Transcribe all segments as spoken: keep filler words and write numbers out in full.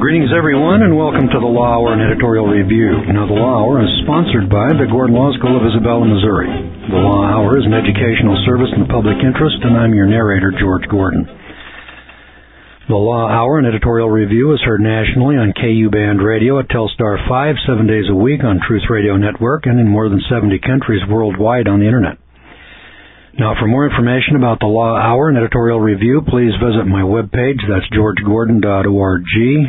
Greetings, everyone, and welcome to the Law Hour and Editorial Review. Now, the Law Hour is sponsored by the Gordon Law School of Isabella, Missouri. The Law Hour is an educational service in the public interest, and I'm your narrator, George Gordon. The Law Hour and Editorial Review is heard nationally on K U Band Radio at Telstar five, seven days a week on Truth Radio Network, and in more than seventy countries worldwide on the Internet. Now, for more information about the Law Hour and Editorial Review, please visit my webpage. That's george gordon dot org.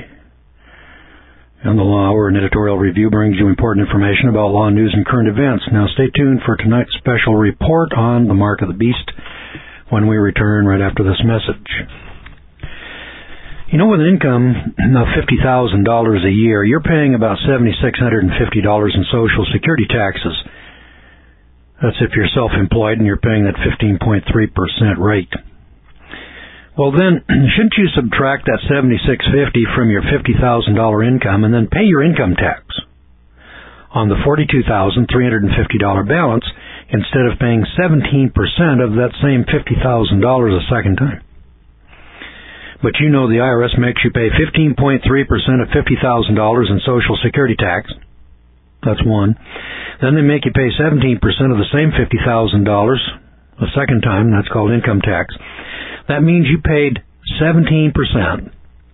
And the Law Hour and Editorial Review brings you important information about law news and current events. Now, stay tuned for tonight's special report on the Mark of the Beast when we return right after this message. You know, with an income of fifty thousand dollars a year, you're paying about seven thousand six hundred fifty dollars in Social Security taxes. That's if you're self-employed and you're paying that fifteen point three percent rate. Well, then, shouldn't you subtract that seven thousand six hundred fifty dollars from your fifty thousand dollars income and then pay your income tax on the forty-two thousand three hundred fifty dollars balance instead of paying seventeen percent of that same fifty thousand dollars a second time? But you know the I R S makes you pay fifteen point three percent of fifty thousand dollars in Social Security tax. That's one. Then they make you pay seventeen percent of the same fifty thousand dollars a second time. That's called income tax. That means you paid seventeen percent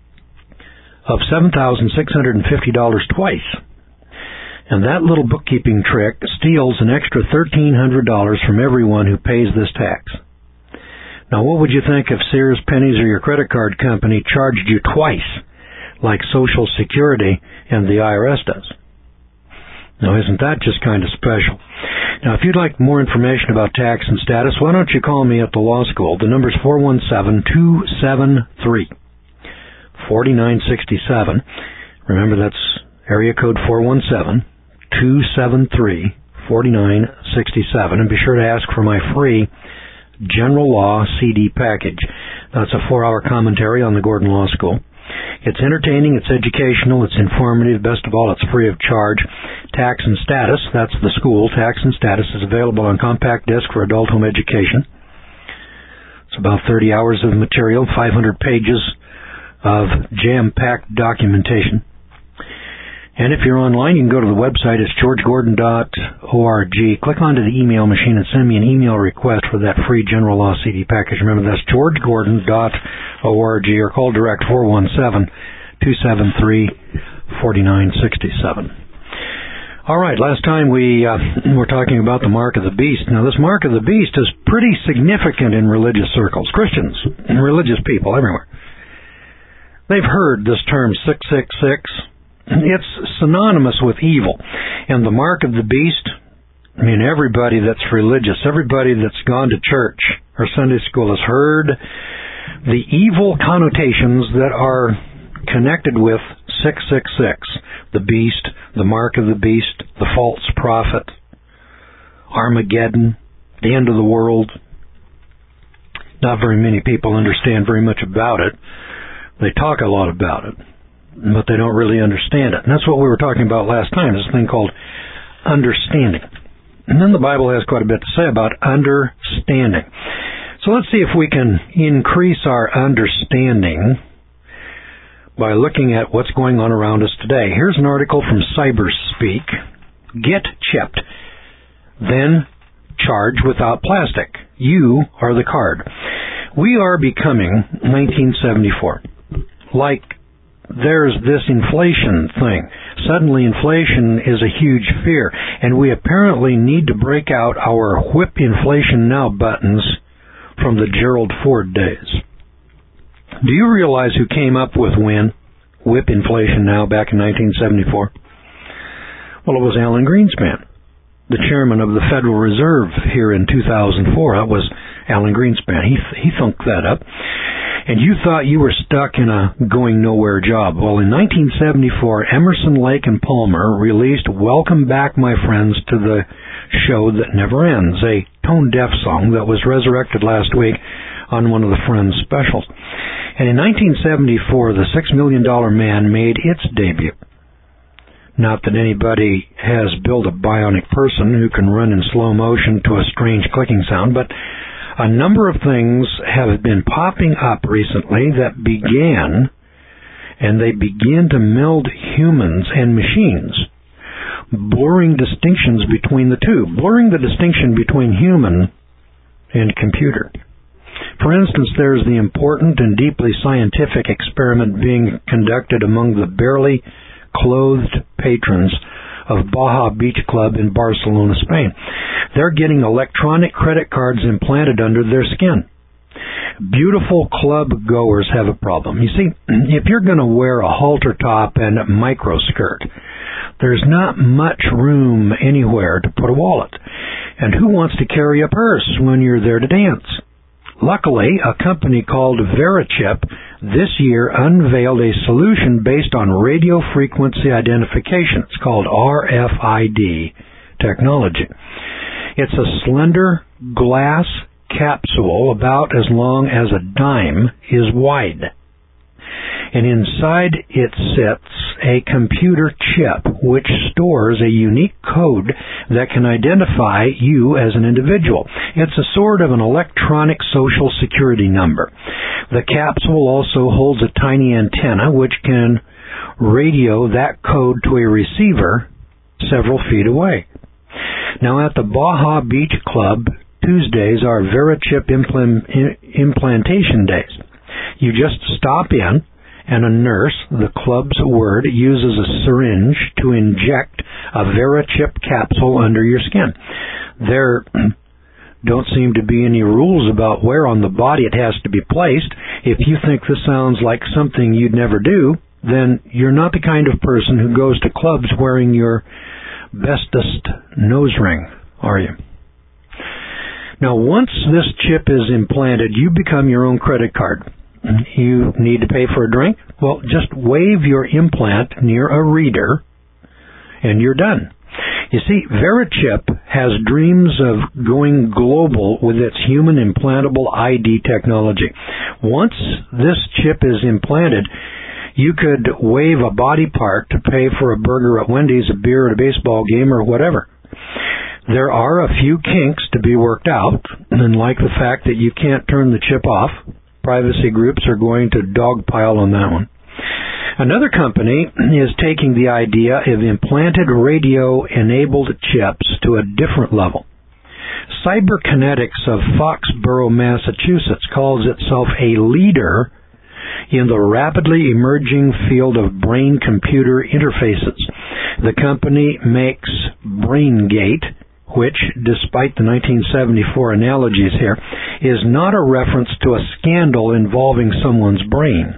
of seven thousand six hundred fifty dollars twice. And that little bookkeeping trick steals an extra one thousand three hundred dollars from everyone who pays this tax. Now, what would you think if Sears, Pennies, or your credit card company charged you twice, like Social Security and the I R S does? Now, isn't that just kind of special? Now, if you'd like more information about tax and status, why don't you call me at the law school? The number's four one seven, two seven three, four nine six seven. Remember, that's area code four one seven, two seven three, four nine six seven. And be sure to ask for my free General Law C D package. That's a four-hour commentary on the Gordon Law School. It's entertaining, it's educational, it's informative. Best of all, it's free of charge. Tax and Status, that's the school. Tax and Status is available on compact disc for adult home education. It's about thirty hours of material, five hundred pages of jam-packed documentation. And if you're online, you can go to the website. It's george gordon dot org. Click onto the email machine and send me an email request for that free General Law C D package. Remember, that's george gordon dot org, or call direct four one seven, two seven three, four nine six seven. All right, last time we uh, were talking about the Mark of the Beast. Now, this Mark of the Beast is pretty significant in religious circles, Christians and religious people everywhere. They've heard this term six six six. It's synonymous with evil. And the Mark of the Beast, I mean, everybody that's religious, everybody that's gone to church or Sunday school has heard the evil connotations that are connected with six six six. The beast, the mark of the beast, the false prophet, Armageddon, the end of the world. Not very many people understand very much about it. They talk a lot about it, but they don't really understand it. And that's what we were talking about last time, this thing called understanding. And then the Bible has quite a bit to say about understanding. So let's see if we can increase our understanding by looking at what's going on around us today. Here's an article from Cyberspeak. Get chipped, then charge without plastic. You are the card. We are becoming nineteen seventy-four. Like there's this inflation thing. Suddenly inflation is a huge fear, and we apparently need to break out our whip inflation now buttons from the Gerald Ford days. Do you realize who came up with WIN, whip inflation now, back in nineteen seventy-four? Well, it was Alan Greenspan, the chairman of the Federal Reserve here in two thousand four. That was Alan Greenspan. He he thunked that up. And you thought you were stuck in a going-nowhere job. Well, in nineteen seventy-four, Emerson, Lake and Palmer released Welcome Back, My Friends, to the Show That Never Ends, a tone-deaf song that was resurrected last week on one of the Friends specials. And in nineteen seventy-four, the Six Million Dollar Man made its debut. Not that anybody has built a bionic person who can run in slow motion to a strange clicking sound, but a number of things have been popping up recently that began and they begin to meld humans and machines, blurring distinctions between the two, blurring the distinction between human and computer. For instance, there's the important and deeply scientific experiment being conducted among the barely clothed patrons of Baja Beach Club in Barcelona, Spain. They're getting electronic credit cards implanted under their skin. Beautiful club goers have a problem. You see, if you're going to wear a halter top and a micro skirt, there's not much room anywhere to put a wallet. And who wants to carry a purse when you're there to dance? Luckily, a company called Verichip this year unveiled a solution based on radio frequency identification. It's called R F I D technology. It's a slender glass capsule about as long as a dime is wide. And inside it sits a computer chip which stores a unique code that can identify you as an individual. It's a sort of an electronic social security number. The capsule also holds a tiny antenna which can radio that code to a receiver several feet away. Now at the Baja Beach Club, Tuesdays are Verichip implant- implantation days. You just stop in, and a nurse, the club's word, uses a syringe to inject a Verichip capsule under your skin. There don't seem to be any rules about where on the body it has to be placed. If you think this sounds like something you'd never do, then you're not the kind of person who goes to clubs wearing your bestest nose ring, are you? Now, once this chip is implanted, you become your own credit card. You need to pay for a drink? Well, just wave your implant near a reader, and you're done. You see, Verichip has dreams of going global with its human implantable I D technology. Once this chip is implanted, you could wave a body part to pay for a burger at Wendy's, a beer at a baseball game, or whatever. There are a few kinks to be worked out, and like the fact that you can't turn the chip off, privacy groups are going to dogpile on that one. Another company is taking the idea of implanted radio-enabled chips to a different level. Cyberkinetics of Foxborough, Massachusetts calls itself a leader in the rapidly emerging field of brain-computer interfaces. The company makes BrainGate, which, despite the nineteen seventy-four analogies here, is not a reference to a scandal involving someone's brain.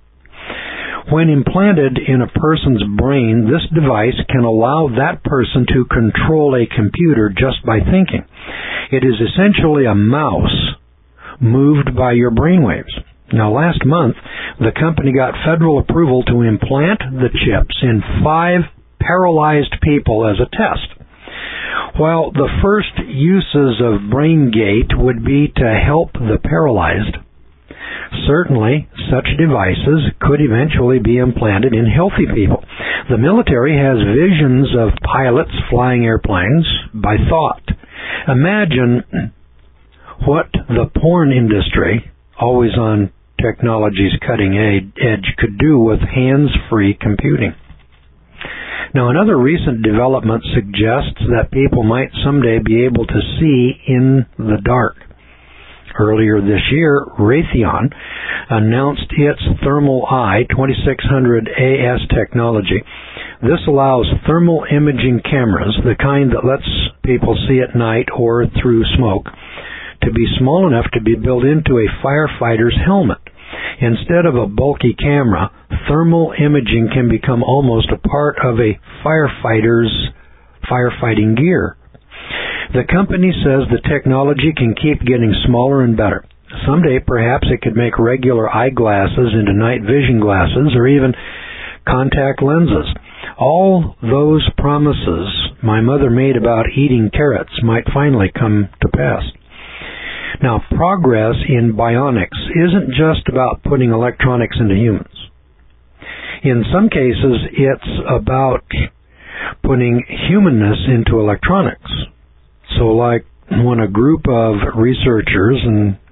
When implanted in a person's brain, this device can allow that person to control a computer just by thinking. It is essentially a mouse moved by your brainwaves. Now, last month, the company got federal approval to implant the chips in five paralyzed people as a test. While the first uses of BrainGate would be to help the paralyzed, certainly such devices could eventually be implanted in healthy people. The military has visions of pilots flying airplanes by thought. Imagine what the porn industry, always on technology's cutting edge, could do with hands-free computing. Now, another recent development suggests that people might someday be able to see in the dark. Earlier this year, Raytheon announced its Thermal Eye twenty-six hundred A S technology. This allows thermal imaging cameras, the kind that lets people see at night or through smoke, to be small enough to be built into a firefighter's helmet. Instead of a bulky camera, thermal imaging can become almost a part of a firefighter's firefighting gear. The company says the technology can keep getting smaller and better. Someday, perhaps it could make regular eyeglasses into night vision glasses or even contact lenses. All those promises my mother made about eating carrots might finally come to pass. Now, progress in bionics isn't just about putting electronics into humans. In some cases, it's about putting humanness into electronics. So like when a group of researchers and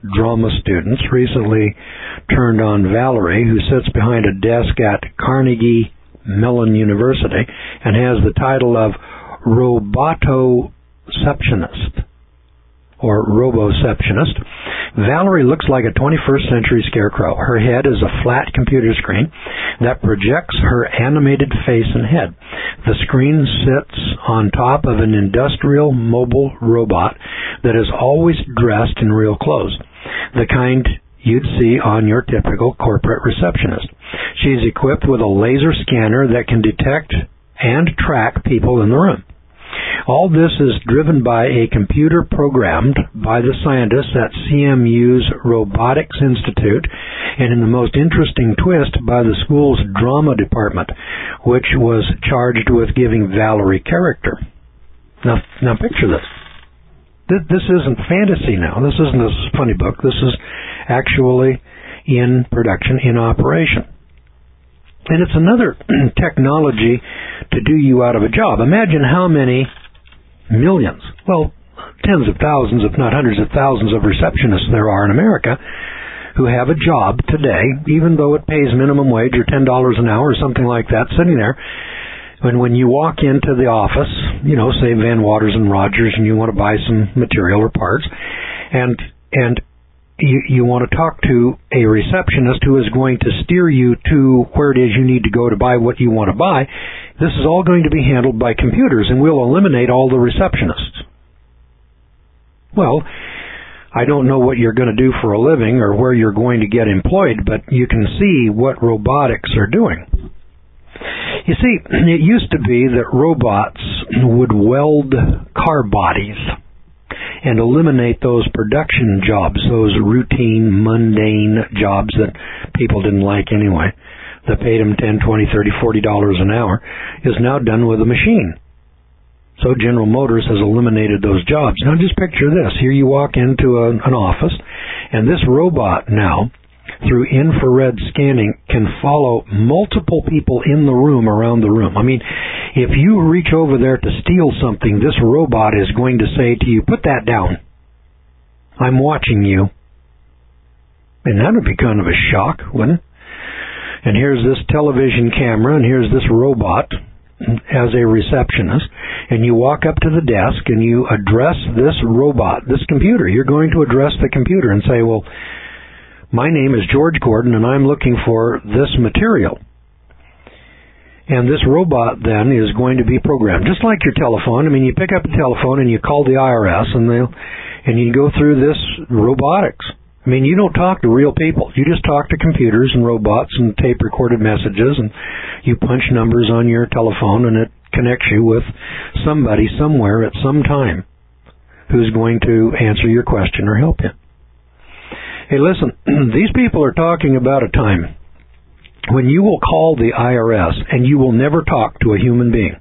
drama students recently turned on Valerie, who sits behind a desk at Carnegie Mellon University and has the title of Robotoceptionist or Roboceptionist. Valerie looks like a twenty-first century scarecrow. Her head is a flat computer screen that projects her animated face and head. The screen sits on top of an industrial mobile robot that is always dressed in real clothes, the kind you'd see on your typical corporate receptionist. She's equipped with a laser scanner that can detect and track people in the room. All this is driven by a computer programmed by the scientists at C M U's Robotics Institute, and in the most interesting twist, by the school's drama department, which was charged with giving Valerie character. Now, now picture this. This isn't fantasy now. This isn't a funny book. This is actually in production, in operation. And it's another technology to do you out of a job. Imagine how many millions, well, tens of thousands, if not hundreds of thousands of receptionists there are in America who have a job today, even though it pays minimum wage or ten dollars an hour or something like that, sitting there. And when you walk into the office, you know, say Van Waters and Rogers, and you want to buy some material or parts, and and You, you want to talk to a receptionist who is going to steer you to where it is you need to go to buy what you want to buy. This is all going to be handled by computers, and we'll eliminate all the receptionists. Well, I don't know what you're going to do for a living or where you're going to get employed, but you can see what robotics are doing. You see, it used to be that robots would weld car bodies and eliminate those production jobs, those routine, mundane jobs that people didn't like anyway, that paid them ten, twenty, thirty, forty dollars an hour, is now done with a machine. So General Motors has eliminated those jobs. Now just picture this. Here you walk into a, an office, and this robot now, through infrared scanning, can follow multiple people in the room around the room. I mean, if you reach over there to steal something, this robot is going to say to you, "Put that down. I'm watching you." And that would be kind of a shock, wouldn't it? And here's this television camera, and here's this robot as a receptionist, and you walk up to the desk and you address this robot, this computer. You're going to address the computer and say, "Well, my name is George Gordon, and I'm looking for this material." And this robot then is going to be programmed, just like your telephone. I mean, you pick up a telephone and you call the I R S, and they'll, and you go through this robotics. I mean, you don't talk to real people. You just talk to computers and robots and tape-recorded messages, and you punch numbers on your telephone, and it connects you with somebody somewhere at some time who's going to answer your question or help you. Hey, listen, these people are talking about a time when you will call the I R S and you will never talk to a human being.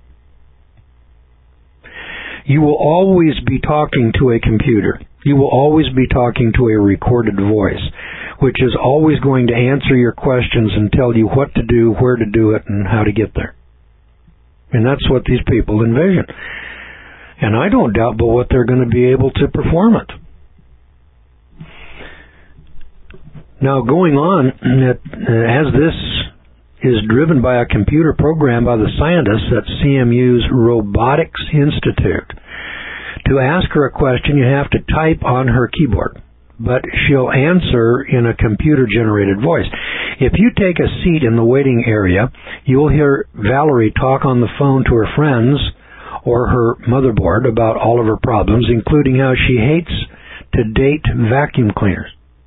You will always be talking to a computer. You will always be talking to a recorded voice, which is always going to answer your questions and tell you what to do, where to do it, and how to get there. And that's what these people envision. And I don't doubt but what they're going to be able to perform it. Now, going on, as this is driven by a computer program by the scientists at C M U's Robotics Institute, to ask her a question, you have to type on her keyboard, but she'll answer in a computer-generated voice. If you take a seat in the waiting area, you'll hear Valerie talk on the phone to her friends or her motherboard about all of her problems, including how she hates to date vacuum cleaners.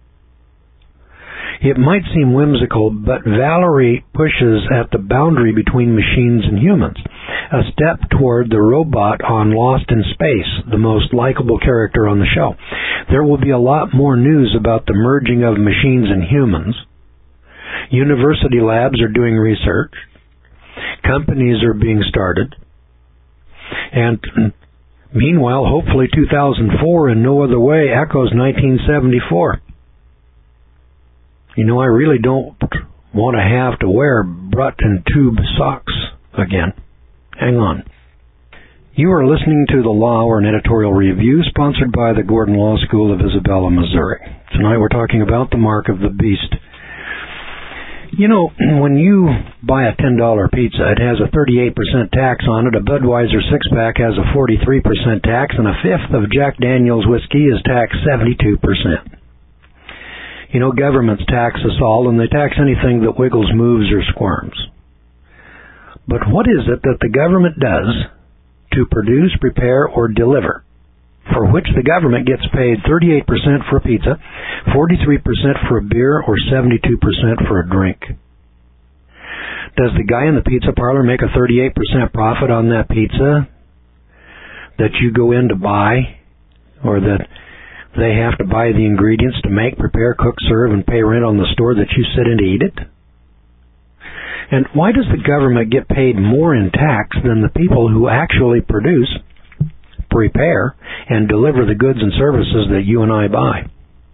It might seem whimsical, but Valerie pushes at the boundary between machines and humans, a step toward the robot on Lost in Space, the most likable character on the show. There will be a lot more news about the merging of machines and humans. University labs are doing research. Companies are being started. And meanwhile, hopefully two thousand four in no other way echoes nineteen seventy-four. You know, I really don't want to have to wear brut and tube socks again. Hang on. You are listening to The Law, or an editorial review sponsored by the Gordon Law School of Isabella, Missouri. Tonight we're talking about the mark of the beast. You know, when you buy a ten dollar pizza, it has a thirty-eight percent tax on it, a Budweiser six-pack has a forty-three percent tax, and a fifth of Jack Daniel's whiskey is taxed seventy-two percent. You know, governments tax us all, and they tax anything that wiggles, moves, or squirms. But what is it that the government does to produce, prepare, or deliver, for which the government gets paid thirty-eight percent for a pizza, forty-three percent for a beer, or seventy-two percent for a drink? Does the guy in the pizza parlor make a thirty-eight percent profit on that pizza that you go in to buy, or that they have to buy the ingredients to make, prepare, cook, serve, and pay rent on the store that you sit in to eat it? And why does the government get paid more in tax than the people who actually produce, prepare, and deliver the goods and services that you and I buy?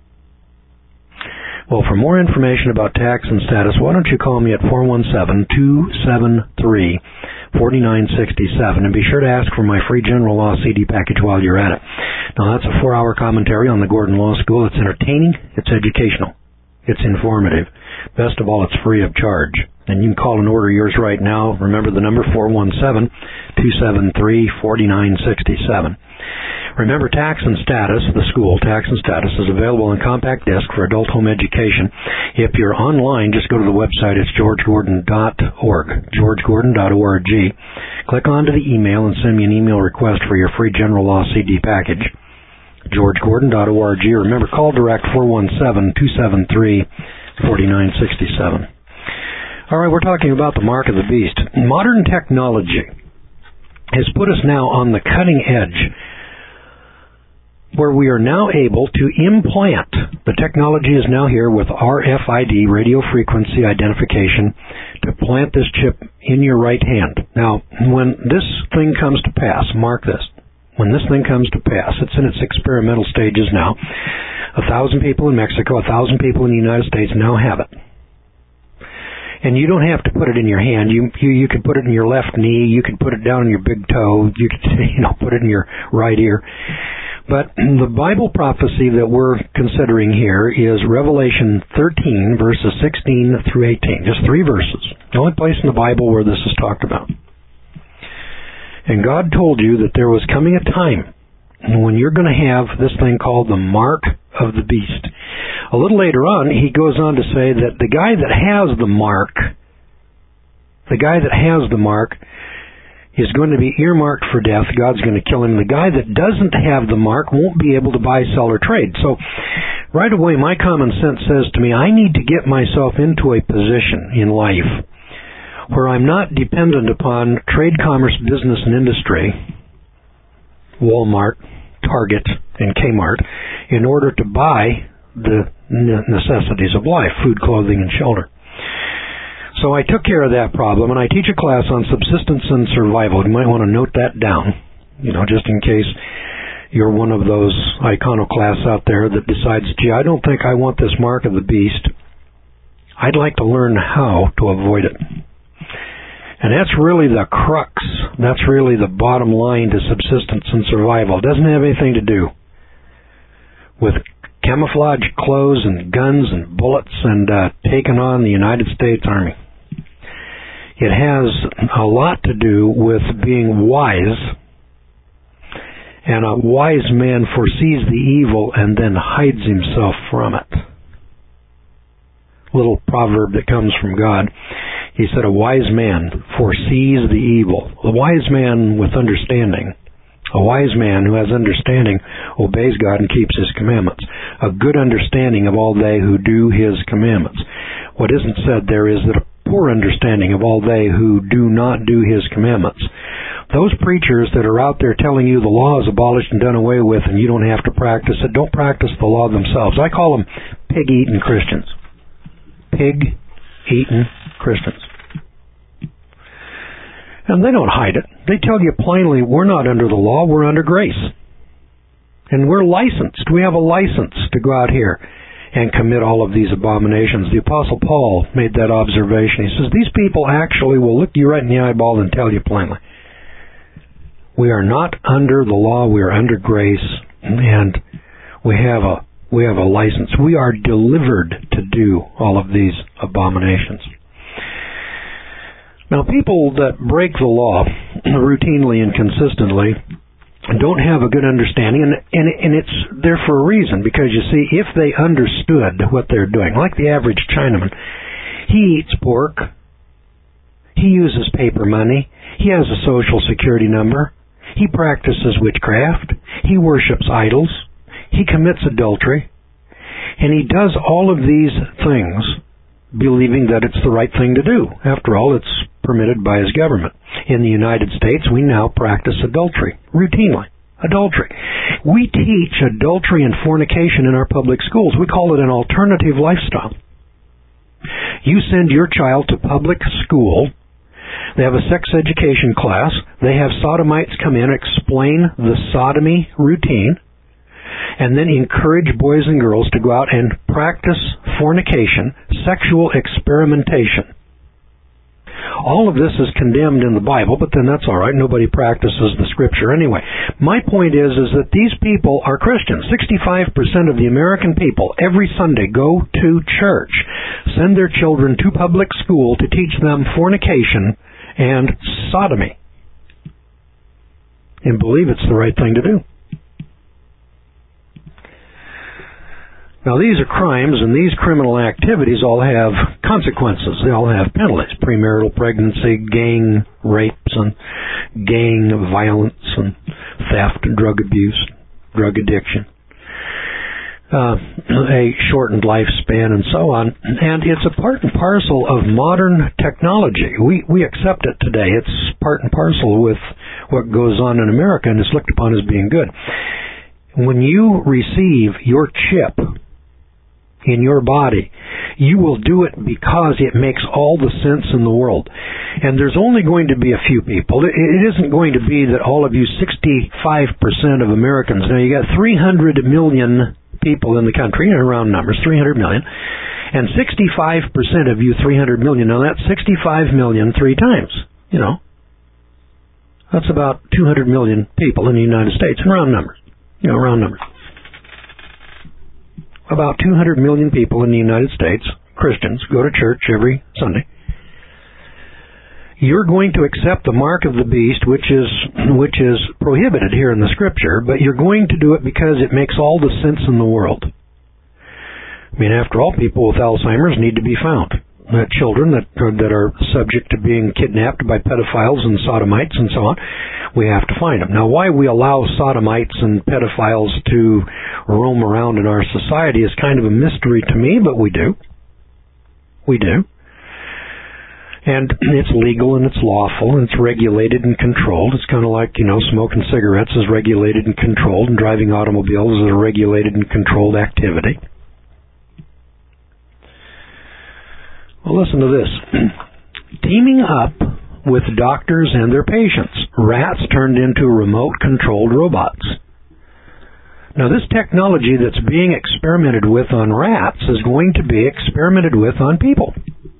Well, for more information about tax and status, why don't you call me at four one seven, two seven three, four nine six seven, and be sure to ask for my free general law C D package while you're at it. Now, that's a four-hour commentary on the Gordon Law School. It's entertaining, it's educational, it's informative. Best of all, it's free of charge. And you can call and order yours right now. Remember the number, four one seven, two seven three, four nine six seven. Remember, Tax and Status, the school, Tax and Status, is available on compact disc for adult home education. If you're online, just go to the website. It's george gordon dot org, george gordon dot org. Click onto the email and send me an email request for your free general law C D package, george gordon dot org. Remember, call direct four one seven, two seven three, four nine six seven. All right, we're talking about the mark of the beast. Modern technology has put us now on the cutting edge, where we are now able to implant. The technology is now here with R F I D, radio frequency identification, to plant this chip in your right hand. Now, when this thing comes to pass, mark this, when this thing comes to pass, it's in its experimental stages now. A thousand people in Mexico, a thousand people in the United States now have it. And you don't have to put it in your hand. You, you you could put it in your left knee. You could put it down in your big toe. You could, you know, put it in your right ear. But the Bible prophecy that we're considering here is Revelation thirteen, verses sixteen through eighteen. Just three verses. The only place in the Bible where this is talked about. And God told you that there was coming a time when you're going to have this thing called the mark of the beast. A little later on, he goes on to say that the guy that has the mark, the guy that has the mark is going to be earmarked for death. God's going to kill him. The guy that doesn't have the mark won't be able to buy, sell, or trade. So right away, my common sense says to me, I need to get myself into a position in life where I'm not dependent upon trade, commerce, business, and industry, Walmart, Target, and Kmart, in order to buy the necessities of life, food, clothing, and shelter. So I took care of that problem, and I teach a class on subsistence and survival. You might want to note that down, you know, just in case you're one of those iconoclasts out there that decides, gee, I don't think I want this mark of the beast. I'd like to learn how to avoid it. And that's really the crux. That's really the bottom line to subsistence and survival. It doesn't have anything to do with camouflage clothes and guns and bullets and uh, taking on the United States Army. It has a lot to do with being wise, and a wise man foresees the evil and then hides himself from it. Little proverb that comes from God. He said, a wise man foresees the evil. A wise man with understanding. A wise man who has understanding obeys God and keeps His commandments. A good understanding of all they who do His commandments. What isn't said there is that a poor understanding of all they who do not do His commandments. Those preachers that are out there telling you the law is abolished and done away with and you don't have to practice it, don't practice the law themselves. I call them pig-eating Christians. Pig-eating Christians. And they don't hide it. They tell you plainly, we're not under the law, we're under grace. And we're licensed. We have a license to go out here and commit all of these abominations. The Apostle Paul made that observation. He says, these people actually will look you right in the eyeball and tell you plainly, We are not under the law, we are under grace, and we have a we have a license. We are delivered to do all of these abominations. Now, people that break the law routinely and consistently don't have a good understanding, and, and, and it's there for a reason, because you see, if they understood what they're doing, like the average Chinaman, he eats pork, he uses paper money, he has a social security number, he practices witchcraft, he worships idols, he commits adultery, and he does all of these things believing that it's the right thing to do. After all, it's permitted by his government. In the United States, we now practice adultery, routinely. Adultery. We teach adultery and fornication in our public schools. We call it an alternative lifestyle. You send your child to public school, they have a sex education class, they have sodomites come in, explain the sodomy routine, and then encourage boys and girls to go out and practice fornication, sexual experimentation. All of this is condemned in the Bible, but then that's all right. Nobody practices the Scripture anyway. My point is, is that these people are Christians. sixty-five percent of the American people every Sunday go to church, send their children to public school to teach them fornication and sodomy, and believe it's the right thing to do. Now, these are crimes, and these criminal activities all have consequences. They all have penalties. Premarital pregnancy, gang rapes, and gang violence, and theft, and drug abuse, drug addiction, uh, a shortened lifespan, and so on. And it's a part and parcel of modern technology. We, we accept it today. It's part and parcel with what goes on in America, and it's looked upon as being good. When you receive your chip in your body, you will do it because it makes all the sense in the world. And there's only going to be a few people. It isn't going to be that all of you sixty-five percent of Americans, now you got three hundred million people in the country, around numbers, three hundred million, and sixty-five percent of you, three hundred million, now that's sixty-five million three times, you know. That's about two hundred million people in the United States, in round numbers, you know, round numbers. About two hundred million people in the United States, Christians, go to church every Sunday. You're going to accept the mark of the beast, which is which is prohibited here in the Scripture, but you're going to do it because it makes all the sense in the world. I mean, after all, people with Alzheimer's need to be found. Uh, children that are, that are subject to being kidnapped by pedophiles and sodomites and so on, we have to find them. Now, why we allow sodomites and pedophiles to roam around in our society is kind of a mystery to me, but we do. We do. And it's legal and it's lawful and it's regulated and controlled. It's kind of like, you know, smoking cigarettes is regulated and controlled, and driving automobiles is a regulated and controlled activity. Well, listen to this. Teaming up with doctors and their patients, rats turned into remote-controlled robots. Now, this technology that's being experimented with on rats is going to be experimented with on people.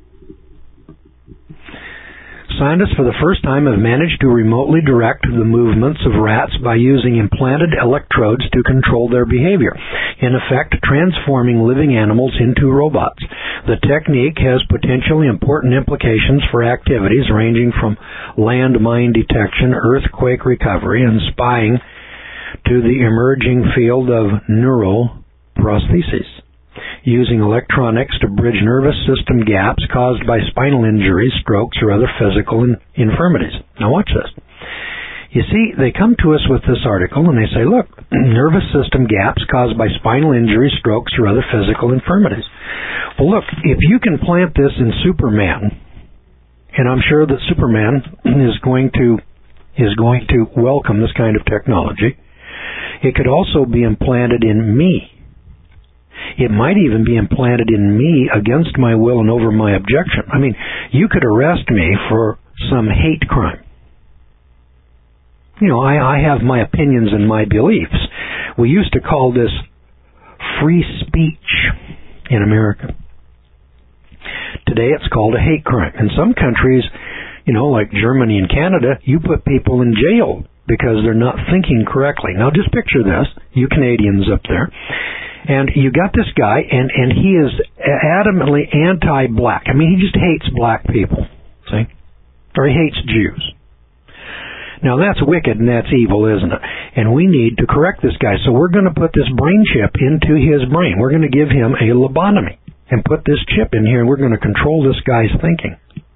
Scientists for the first time have managed to remotely direct the movements of rats by using implanted electrodes to control their behavior, in effect transforming living animals into robots. The technique has potentially important implications for activities ranging from landmine detection, earthquake recovery, and spying to the emerging field of neuroprosthesis, using electronics to bridge nervous system gaps caused by spinal injuries, strokes, or other physical in- infirmities. Now watch this. You see, they come to us with this article and they say, look, nervous system gaps caused by spinal injuries, strokes, or other physical infirmities. Well, look, if you can plant this in Superman, and I'm sure that Superman is going to is going to welcome this kind of technology, it could also be implanted in me. It might even be implanted in me against my will and over my objection. I mean, you could arrest me for some hate crime. You know, I, I have my opinions and my beliefs. We used to call this free speech in America. Today it's called a hate crime. In some countries, you know, like Germany and Canada, you put people in jail because they're not thinking correctly. Now just picture this, you Canadians up there, and you got this guy, and, and he is adamantly anti-black. I mean, he just hates black people, see? Or he hates Jews. Now that's wicked and that's evil, isn't it? And we need to correct this guy. So we're going to put this brain chip into his brain. We're going to give him a lobotomy and put this chip in here, and we're going to control this guy's thinking.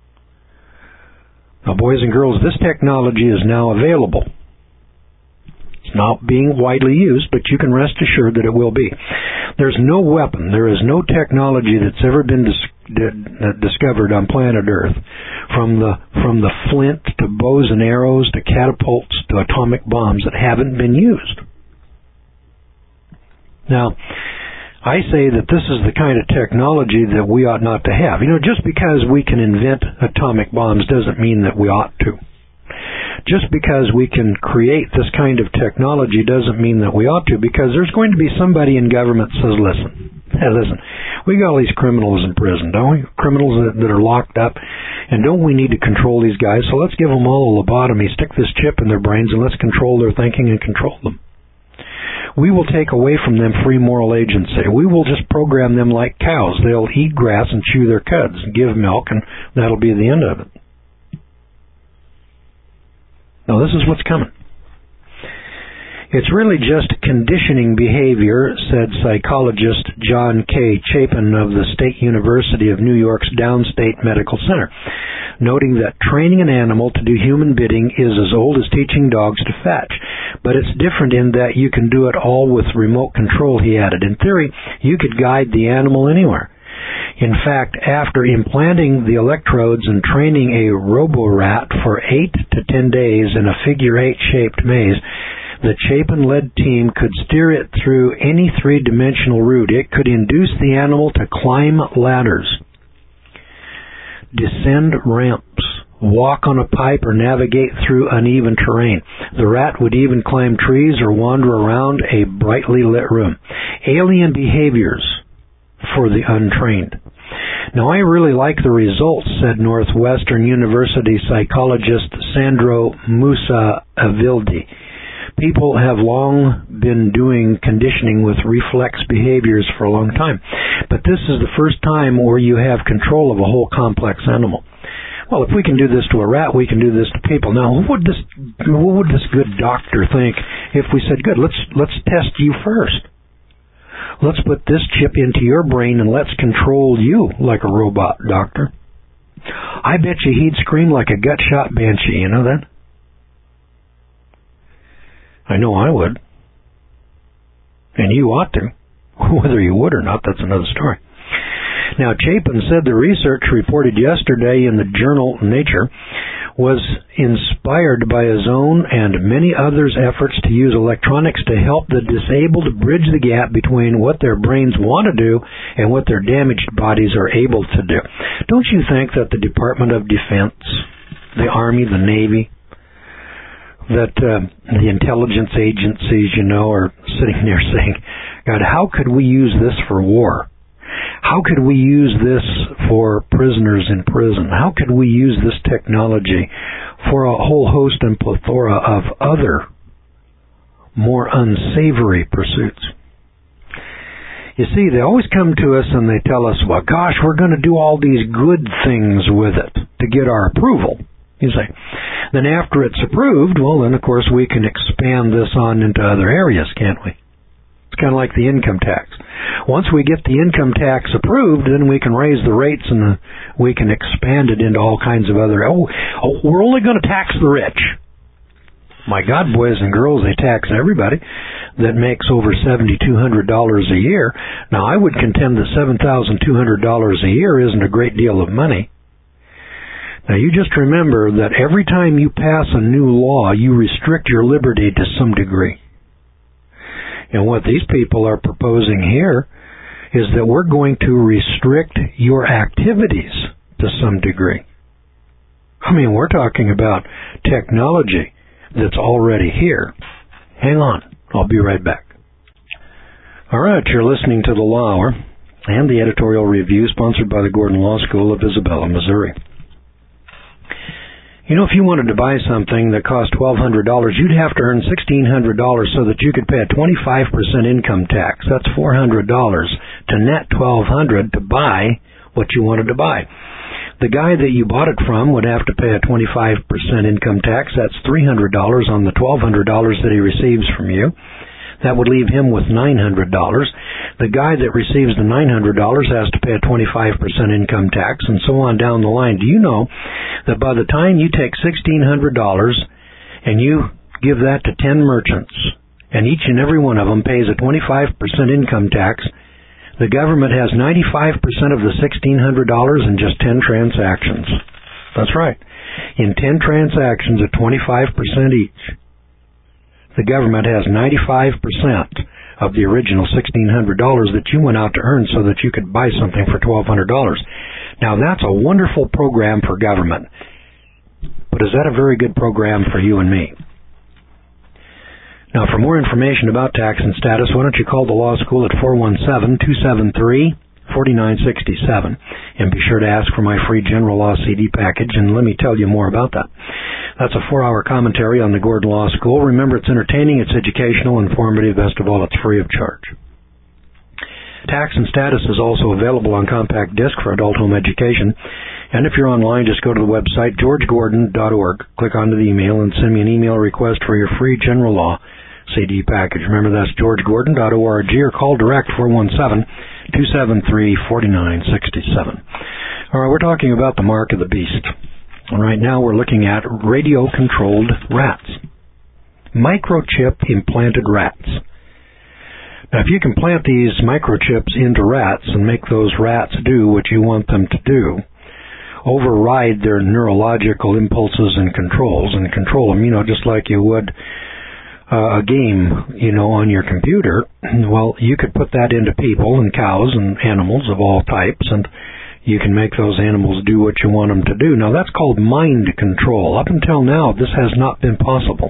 Now, boys and girls, this technology is now available. It's not being widely used, but you can rest assured that it will be. There's no weapon, there is no technology that's ever been dis- di- discovered on planet Earth, from the from the flint to bows and arrows to catapults to atomic bombs, that haven't been used. Now, I say that this is the kind of technology that we ought not to have. You know, just because we can invent atomic bombs doesn't mean that we ought to. Just because we can create this kind of technology doesn't mean that we ought to, because there's going to be somebody in government that says, listen, hey, listen, we got all these criminals in prison, don't we? Criminals that, that are locked up, and don't we need to control these guys? So let's give them all a lobotomy, stick this chip in their brains, and let's control their thinking and control them. We will take away from them free moral agency. We will just program them like cows. They'll eat grass and chew their cuds and give milk, and that'll be the end of it. Now, this is what's coming. It's really just conditioning behavior, said psychologist John K. Chapin of the State University of New York's Downstate Medical Center, noting that training an animal to do human bidding is as old as teaching dogs to fetch. But it's different in that you can do it all with remote control, he added. In theory, you could guide the animal anywhere. In fact, after implanting the electrodes and training a robo-rat for eight to ten days in a figure-eight-shaped maze, the Chapin-led team could steer it through any three-dimensional route. It could induce the animal to climb ladders, descend ramps, walk on a pipe, or navigate through uneven terrain. The rat would even climb trees or wander around a brightly lit room. Alien behaviors for the untrained. Now, I really like the results, said Northwestern University psychologist Sandro Musa-Avildi. People have long been doing conditioning with reflex behaviors for a long time, but this is the first time where you have control of a whole complex animal. Well, if we can do this to a rat, we can do this to people. Now, what would this what would this good doctor think if we said, good, let's let's test you first. Let's put this chip into your brain and let's control you like a robot, doctor. I bet you he'd scream like a gut-shot banshee, you know that? I know I would. And you ought to. Whether you would or not, that's another story. Now, Chapin said the research reported yesterday in the journal Nature was inspired by his own and many others' efforts to use electronics to help the disabled bridge the gap between what their brains want to do and what their damaged bodies are able to do. Don't you think that the Department of Defense, the Army, the Navy, that uh, the intelligence agencies, you know, are sitting there saying, God, how could we use this for war? How could we use this for prisoners in prison? How could we use this technology for a whole host and plethora of other more unsavory pursuits? You see, they always come to us and they tell us, well, gosh, we're going to do all these good things with it to get our approval. You say, then after it's approved, well, then, of course, we can expand this on into other areas, can't we? It's kind of like the income tax. Once we get the income tax approved, then we can raise the rates and the, we can expand it into all kinds of other... Oh, oh we're only going to tax the rich. My God, boys and girls, they tax everybody that makes over seven thousand two hundred dollars a year. Now, I would contend that seven thousand two hundred dollars a year isn't a great deal of money. Now, you just remember that every time you pass a new law, you restrict your liberty to some degree. And what these people are proposing here is that we're going to restrict your activities to some degree. I mean, we're talking about technology that's already here. Hang on. I'll be right back. All right, you're listening to The Law Hour and the editorial review sponsored by the Gordon Law School of Isabella, Missouri. You know, if you wanted to buy something that cost twelve hundred dollars, you'd have to earn sixteen hundred dollars so that you could pay a twenty-five percent income tax. That's four hundred dollars to net twelve hundred dollars to buy what you wanted to buy. The guy that you bought it from would have to pay a twenty-five percent income tax. That's three hundred dollars on the twelve hundred dollars that he receives from you. That would leave him with nine hundred dollars. The guy that receives the nine hundred dollars has to pay a twenty-five percent income tax, and so on down the line. Do you know that by the time you take sixteen hundred dollars and you give that to ten merchants, and each and every one of them pays a twenty-five percent income tax, the government has ninety-five percent of the sixteen hundred dollars in just ten transactions. That's right. In ten transactions at twenty-five percent each, the government has ninety-five percent of the original sixteen hundred dollars that you went out to earn so that you could buy something for twelve hundred dollars. Now, that's a wonderful program for government. But is that a very good program for you and me? Now, for more information about tax and status, why don't you call the law school at four one seven, two seven three, four nine six seven, and be sure to ask for my free general law C D package, and let me tell you more about that. That's a four-hour commentary on the Gordon Law School. Remember, it's entertaining, it's educational, informative, best of all, it's free of charge. Tax and Status is also available on compact disc for adult home education. And if you're online, just go to the website, george gordon dot org, click onto the email, and send me an email request for your free general law C D package. Remember, that's george gordon dot org, or call direct four one seven, two seven three, four nine six seven. All right, we're talking about the mark of the beast. And right now we're looking at radio-controlled rats. Microchip implanted rats. Now, if you can plant these microchips into rats and make those rats do what you want them to do, override their neurological impulses and controls, and control them, you know, just like you would uh, a game, you know, on your computer, well, you could put that into people and cows and animals of all types, and you can make those animals do what you want them to do. Now, that's called mind control. Up until now, this has not been possible.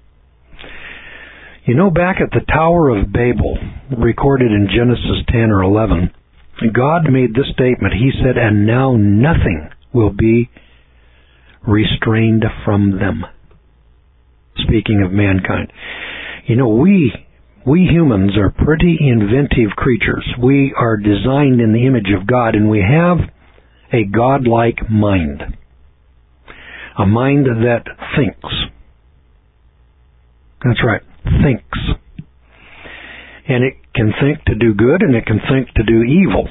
You know, back at the Tower of Babel, recorded in Genesis ten or eleven, God made this statement. He said, "And now nothing will be restrained from them." Speaking of mankind. You know, we... We humans are pretty inventive creatures. We are designed in the image of God, and we have a God-like mind. A mind that thinks. That's right, thinks. And it can think to do good, and it can think to do evil.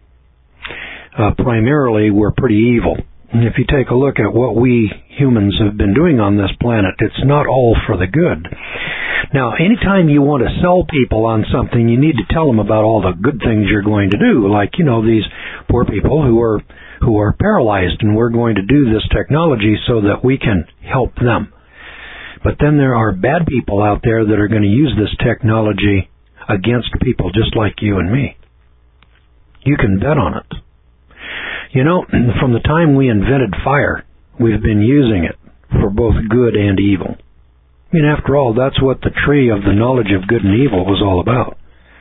Uh, primarily, we're pretty evil. And if you take a look at what we humans have been doing on this planet, it's not all for the good. Now, anytime you want to sell people on something, you need to tell them about all the good things you're going to do. Like, you know, these poor people who are who are paralyzed, and we're going to do this technology so that we can help them. But then there are bad people out there that are going to use this technology against people just like you and me. You can bet on it. You know, from the time we invented fire, we've been using it for both good and evil. I mean, after all, that's what the tree of the knowledge of good and evil was all about.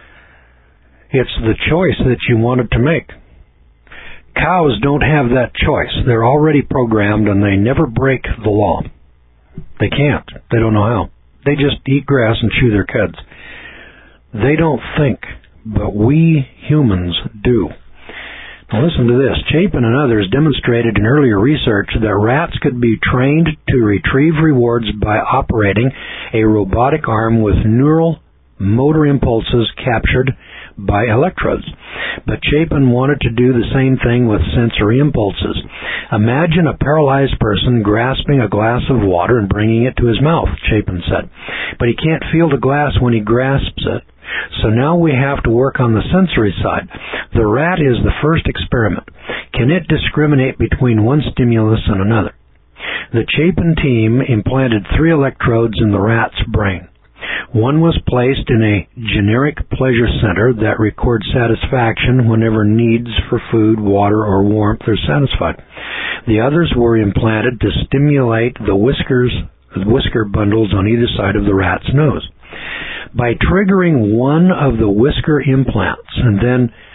It's the choice that you wanted to make. Cows don't have that choice. They're already programmed, and they never break the law. They can't. They don't know how. They just eat grass and chew their cuds. They don't think, but we humans do. Now listen to this. Chapin and others demonstrated in earlier research that rats could be trained to retrieve rewards by operating a robotic arm with neural motor impulses captured by electrodes. But Chapin wanted to do the same thing with sensory impulses. Imagine a paralyzed person grasping a glass of water and bringing it to his mouth, Chapin said. But he can't feel the glass when he grasps it. So now we have to work on the sensory side. The rat is the first experiment. Can it discriminate between one stimulus and another? The Chapin team implanted three electrodes in the rat's brain. One was placed in a generic pleasure center that records satisfaction whenever needs for food, water, or warmth are satisfied. The others were implanted to stimulate the whiskers, the whisker bundles on either side of the rat's nose. By triggering one of the whisker implants and then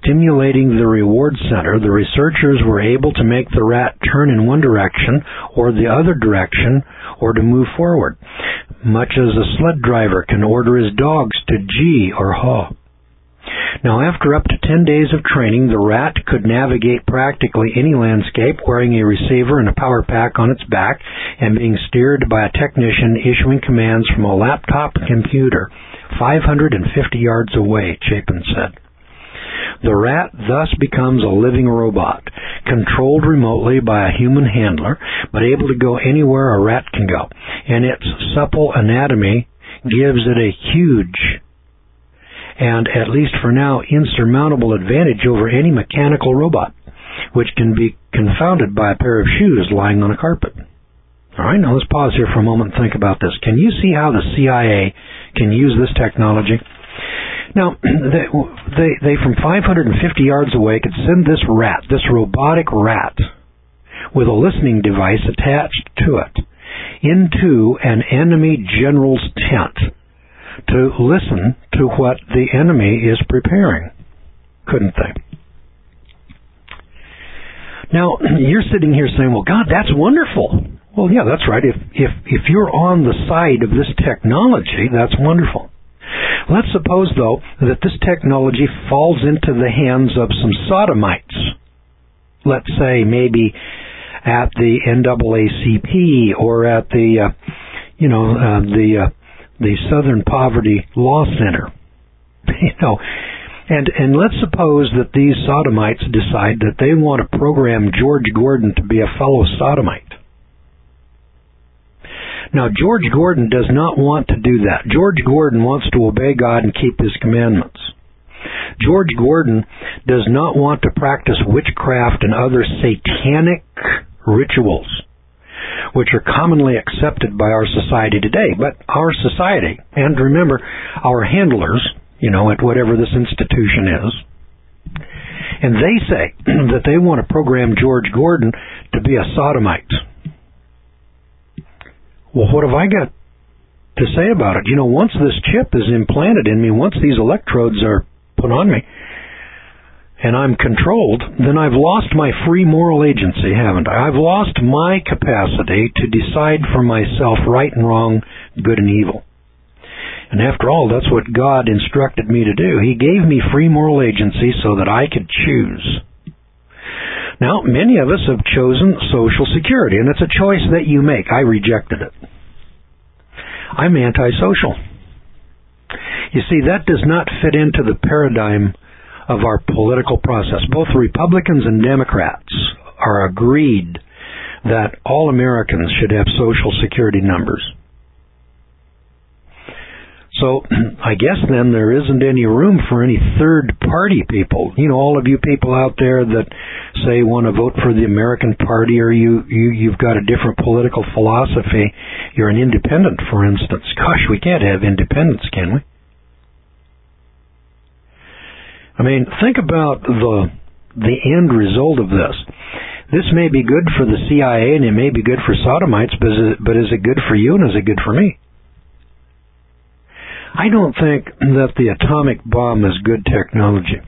stimulating the reward center, the researchers were able to make the rat turn in one direction or the other direction or to move forward, much as a sled driver can order his dogs to gee or haw. Now, after up to ten days of training, the rat could navigate practically any landscape wearing a receiver and a power pack on its back and being steered by a technician issuing commands from a laptop computer five hundred fifty yards away, Chapin said. The rat thus becomes a living robot, controlled remotely by a human handler, but able to go anywhere a rat can go, and its supple anatomy gives it a huge and, at least for now, insurmountable advantage over any mechanical robot, which can be confounded by a pair of shoes lying on a carpet. All right, now let's pause here for a moment and think about this. Can you see how the C I A can use this technology? Now, they, they, they from five hundred fifty yards away could send this rat, this robotic rat, with a listening device attached to it, into an enemy general's tent to listen to what the enemy is preparing, couldn't they? Now, you're sitting here saying, well, God, that's wonderful. Well, yeah, that's right. If, if, if you're on the side of this technology, that's wonderful. Let's suppose, though, that this technology falls into the hands of some sodomites. Let's say maybe at the N double A C P or at the, uh, you know, uh, the uh, the Southern Poverty Law Center. You know, and and let's suppose that these sodomites decide that they want to program George Gordon to be a fellow sodomite. Now, George Gordon does not want to do that. George Gordon wants to obey God and keep His commandments. George Gordon does not want to practice witchcraft and other satanic rituals, which are commonly accepted by our society today. But our society, and remember, our handlers, you know, at whatever this institution is, and they say that they want to program George Gordon to be a sodomite. Well, what have I got to say about it? You know, once this chip is implanted in me, once these electrodes are put on me, and I'm controlled, then I've lost my free moral agency, haven't I? I've lost my capacity to decide for myself right and wrong, good and evil. And after all, that's what God instructed me to do. He gave me free moral agency so that I could choose. Now, many of us have chosen Social Security, and it's a choice that you make. I rejected it. I'm antisocial. You see, that does not fit into the paradigm of our political process. Both Republicans and Democrats are agreed that all Americans should have Social Security numbers. So, I guess then there isn't any room for any third-party people. You know, all of you people out there that say want to vote for the American Party, or you, you, you've got a different political philosophy. You're an independent, for instance. Gosh, we can't have independence, can we? I mean, think about the the end result of this. This may be good for the C I A and it may be good for sodomites, but is it, but is it good for you and is it good for me? I don't think that the atomic bomb is good technology.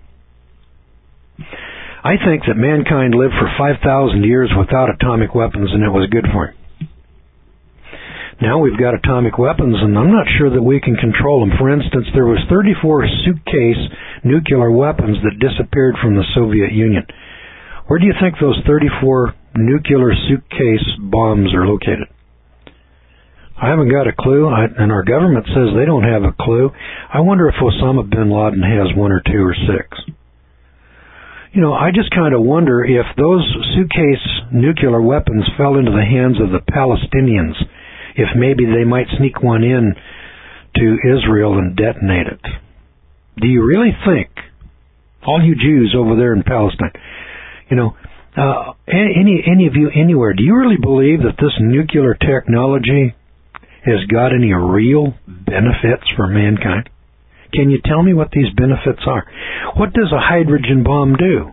I think that mankind lived for five thousand years without atomic weapons and it was good for him. Now we've got atomic weapons and I'm not sure that we can control them. For instance, there was thirty-four suitcase nuclear weapons that disappeared from the Soviet Union. Where do you think those thirty-four nuclear suitcase bombs are located? I haven't got a clue, I, and our government says they don't have a clue. I wonder if Osama bin Laden has one or two or six. You know, I just kind of wonder if those suitcase nuclear weapons fell into the hands of the Palestinians, if maybe they might sneak one in to Israel and detonate it. Do you really think, all you Jews over there in Palestine, you know, uh, any any of you anywhere, do you really believe that this nuclear technology has got any real benefits for mankind? Can you tell me what these benefits are? What does a hydrogen bomb do?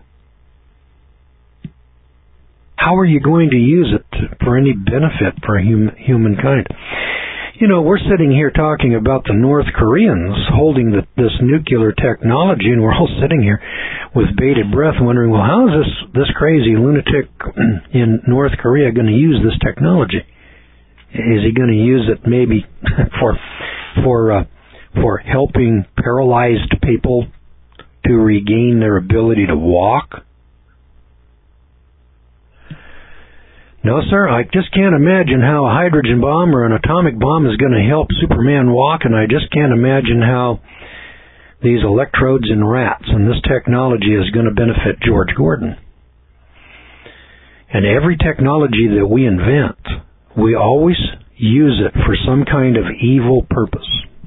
How are you going to use it for any benefit for hum, humankind? You know, we're sitting here talking about the North Koreans holding the, this nuclear technology, and we're all sitting here. with bated breath wondering, well, how is this, this crazy lunatic in North Korea going to use this technology? Is he going to use it maybe for for uh, for helping paralyzed people to regain their ability to walk? No, sir, I just can't imagine how a hydrogen bomb or an atomic bomb is going to help Superman walk, and I just can't imagine how these electrodes in rats and this technology is going to benefit George Gordon. And every technology that we invent, we always use it for some kind of evil purpose.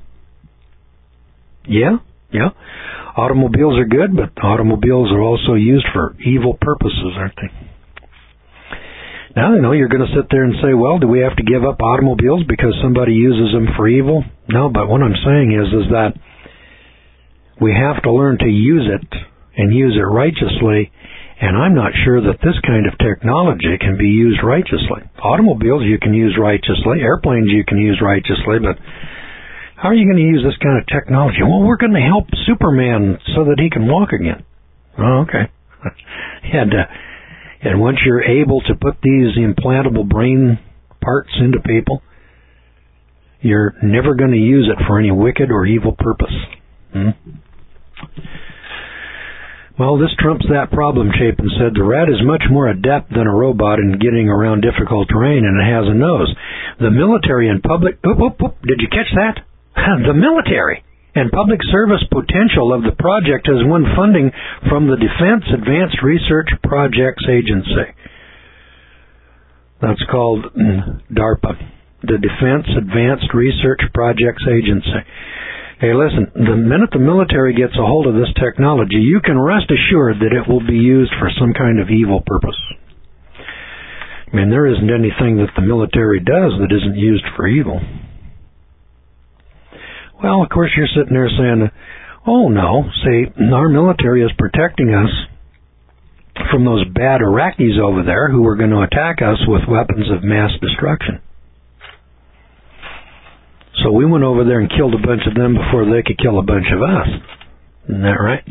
Yeah, yeah. Automobiles are good, but automobiles are also used for evil purposes, aren't they? Now, you know, you're going to sit there and say, well, do we have to give up automobiles because somebody uses them for evil? No, but what I'm saying is, is that we have to learn to use it and use it righteously, and I'm not sure that this kind of technology can be used righteously. Automobiles you can use righteously, airplanes you can use righteously, but how are you going to use this kind of technology? Well, we're going to help Superman so that he can walk again. Oh, okay. and, uh, and once you're able to put these implantable brain parts into people, you're never going to use it for any wicked or evil purpose. Hmm? Well, this trumps that problem, Chapin said. The rat is much more adept than a robot in getting around difficult terrain, and it has a nose. The military and public... Oop, oop, oop, did you catch that? The military and public service potential of the project has won funding from the Defense Advanced Research Projects Agency. That's called DARPA, the Defense Advanced Research Projects Agency. Hey, listen, the minute the military gets a hold of this technology, you can rest assured that it will be used for some kind of evil purpose. I mean, there isn't anything that the military does that isn't used for evil. Well, of course, you're sitting there saying, oh, no, see, our military is protecting us from those bad Iraqis over there who are going to attack us with weapons of mass destruction. So we went over there and killed a bunch of them before they could kill a bunch of us. Isn't that right?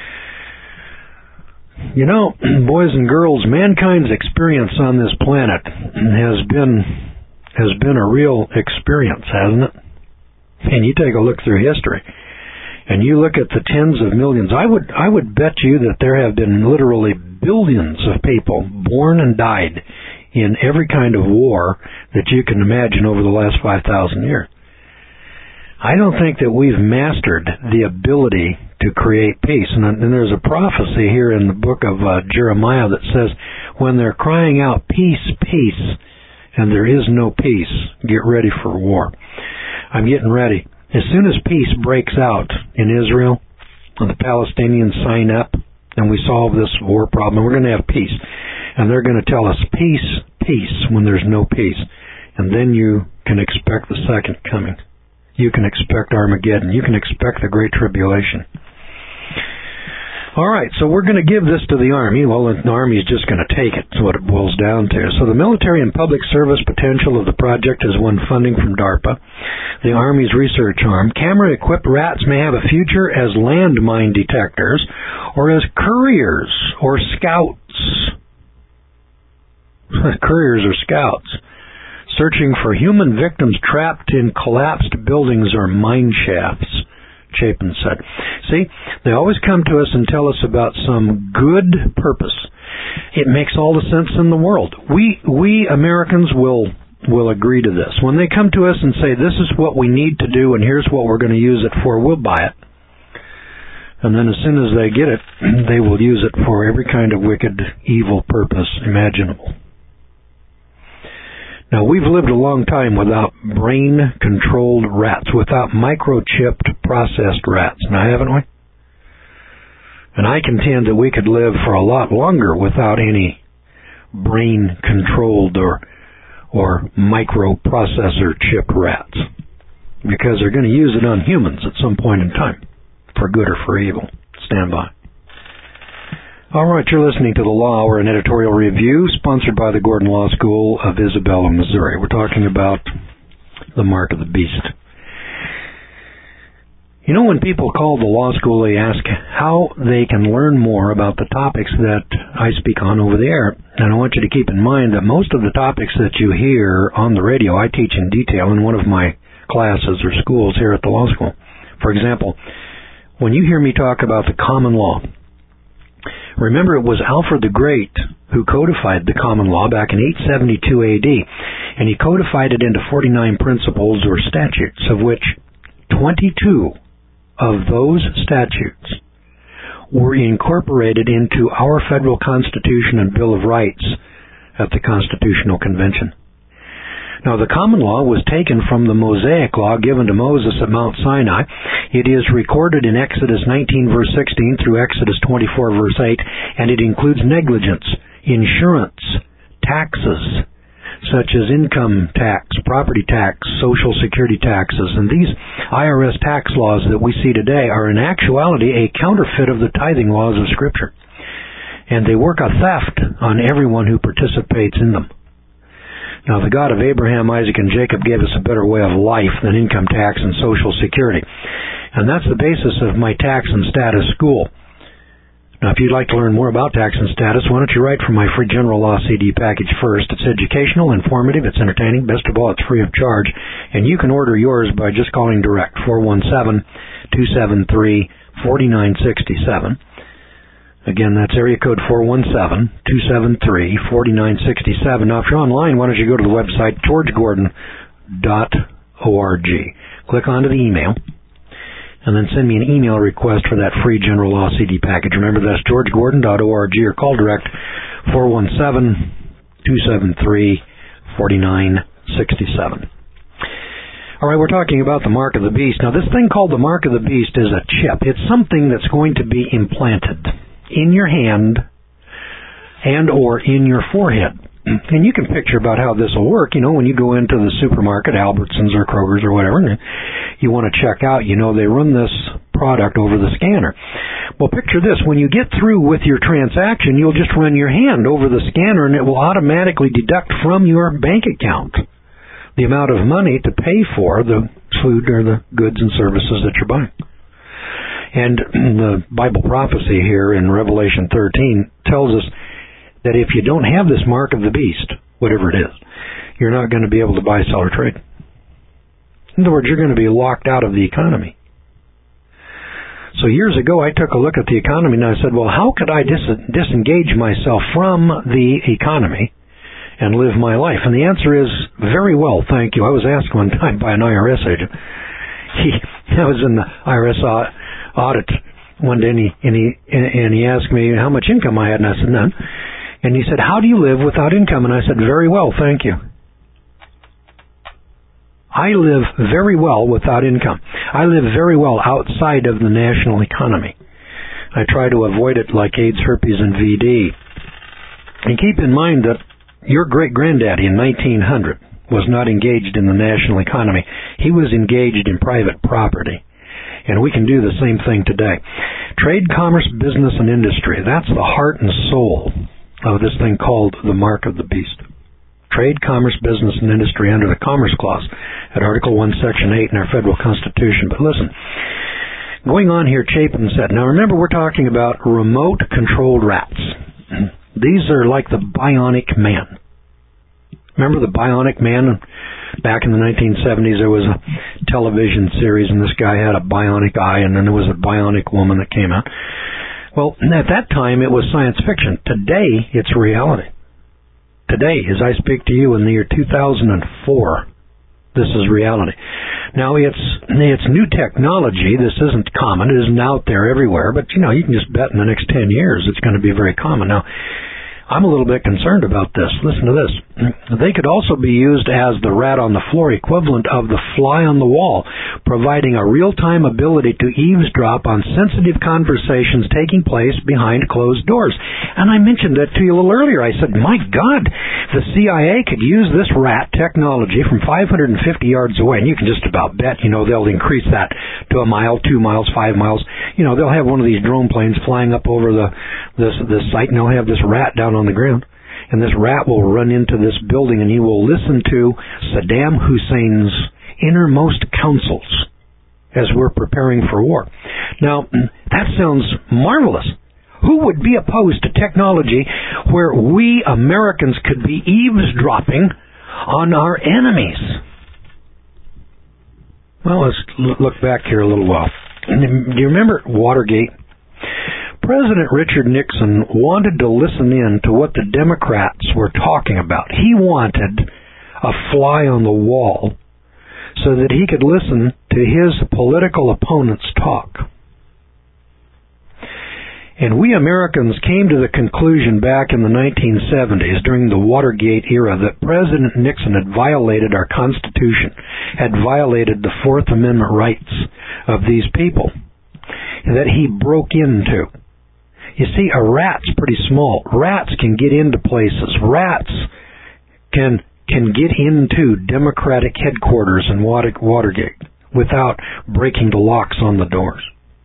You know, boys and girls, mankind's experience on this planet has been has been a real experience, hasn't it? And you take a look through history, and you look at the tens of millions. I would I would bet you that there have been literally billions of people born and died in every kind of war that you can imagine over the last five thousand years. I don't think that we've mastered the ability to create peace. And, and there's a prophecy here in the book of uh, Jeremiah that says, when they're crying out, peace, peace, and there is no peace, get ready for war. I'm getting ready. As soon as peace breaks out in Israel, and the Palestinians sign up, and we solve this war problem, we're going to have peace. And they're going to tell us, peace, peace, when there's no peace. And then you can expect the second coming. You can expect Armageddon. You can expect the Great Tribulation. All right, so we're going to give this to the Army. Well, the Army is just going to take it. That's what it boils down to. So the military and public service potential of the project has won funding from DARPA, the Army's research arm. Camera-equipped rats may have a future as landmine detectors or as couriers or scouts. Couriers or scouts. Searching for human victims trapped in collapsed buildings or mine shafts, Chapin said. See, they always come to us and tell us about some good purpose. It makes all the sense in the world. We we Americans will will agree to this. When they come to us and say, this is what we need to do and here's what we're going to use it for, we'll buy it. And then as soon as they get it, they will use it for every kind of wicked, evil purpose imaginable. Now, we've lived a long time without brain-controlled rats, without microchipped processed rats, now haven't we? And I contend that we could live for a lot longer without any brain-controlled or or microprocessor-chipped rats, because they're going to use it on humans at some point in time, for good or for evil. Stand by. All right, you're listening to The Law Hour, an editorial review sponsored by the Gordon Law School of Isabella, Missouri. We're talking about the mark of the beast. You know, when people call the law school, they ask how they can learn more about the topics that I speak on over the air. And I want you to keep in mind that most of the topics that you hear on the radio, I teach in detail in one of my classes or schools here at the law school. For example, when you hear me talk about the common law, remember it was Alfred the Great who codified the common law back in eight seventy-two A D, and he codified it into forty-nine principles or statutes, of which twenty-two of those statutes were incorporated into our federal Constitution and Bill of Rights at the Constitutional Convention. Now, the common law was taken from the Mosaic law given to Moses at Mount Sinai. It is recorded in Exodus nineteen, verse sixteen through Exodus twenty-four, verse eight, and it includes negligence, insurance, taxes, such as income tax, property tax, social security taxes. And these I R S tax laws that we see today are in actuality a counterfeit of the tithing laws of Scripture. And they work a theft on everyone who participates in them. Now, the God of Abraham, Isaac, and Jacob gave us a better way of life than income tax and social security. And that's the basis of my tax and status school. Now, if you'd like to learn more about tax and status, why don't you write for my free general law C D package first. It's educational, informative, it's entertaining. Best of all, it's free of charge. And you can order yours by just calling direct, four one seven, two seven three, four nine six seven. Again, that's area code four one seven, two seven three, four nine six seven. Now, if you're online, why don't you go to the website, george gordon dot org. Click onto the email, and then send me an email request for that free general law C D package. Remember, that's george gordon dot org, or call direct, four one seven, two seven three, four nine six seven. All right, we're talking about the mark of the beast. Now, this thing called the mark of the beast is a chip. It's something that's going to be implanted in your hand and or in your forehead. And you can picture about how this will work. You know, when you go into the supermarket, Albertsons or Kroger's or whatever, and you want to check out, you know, they run this product over the scanner. Well, picture this. When you get through with your transaction, you'll just run your hand over the scanner, and it will automatically deduct from your bank account the amount of money to pay for the food or the goods and services that you're buying. And the Bible prophecy here in Revelation thirteen tells us that if you don't have this mark of the beast, whatever it is, you're not going to be able to buy, sell, or trade. In other words, you're going to be locked out of the economy. So years ago, I took a look at the economy and I said, well, how could I dis- disengage myself from the economy and live my life? And the answer is, very well, thank you. I was asked one time by an I R S agent. He, I was in the I R S audit one day, and he, and he and he asked me how much income I had, and I said none. And he said, how do you live without income? And I said, very well, thank you. I live very well without income. I live very well outside of the national economy. I try to avoid it like AIDS, herpes, and V D. And keep in mind that your great-granddaddy in nineteen hundred was not engaged in the national economy. He was engaged in private property. And we can do the same thing today. Trade, commerce, business, and industry. That's the heart and soul of this thing called the mark of the beast. Trade, commerce, business, and industry under the Commerce Clause at Article one, Section eight in our federal Constitution. But listen, going on here, Chapin said, now remember we're talking about remote-controlled rats. These are like the Bionic Man. Remember the Bionic Man? Back in the nineteen seventies, there was a television series, and this guy had a bionic eye, and then there was a bionic woman that came out. Well, at that time, it was science fiction. Today, it's reality. Today, as I speak to you in the year two thousand four, this is reality. Now, it's it's new technology. This isn't common. It isn't out there everywhere. But, you know, you can just bet in the next ten years it's going to be very common. Now, I'm a little bit concerned about this. Listen to this. They could also be used as the rat on the floor equivalent of the fly on the wall, providing a real-time ability to eavesdrop on sensitive conversations taking place behind closed doors. And I mentioned that to you a little earlier. I said, my God, the C I A could use this rat technology from five hundred fifty yards away, and you can just about bet, you know, they'll increase that to a mile, two miles, five miles. You know, they'll have one of these drone planes flying up over the this this site, and they'll have this rat down on the ground. And this rat will run into this building, and he will listen to Saddam Hussein's innermost counsels as we're preparing for war. Now, that sounds marvelous. Who would be opposed to technology where we Americans could be eavesdropping on our enemies? Well, let's look back here a little while. Do you remember Watergate? President Richard Nixon wanted to listen in to what the Democrats were talking about. He wanted a fly on the wall so that he could listen to his political opponents talk. And we Americans came to the conclusion back in the nineteen seventies, during the Watergate era, that President Nixon had violated our Constitution, had violated the Fourth Amendment rights of these people, that he broke into. You see, a rat's pretty small. Rats can get into places. Rats can can get into Democratic headquarters in Watergate without breaking the locks on the doors.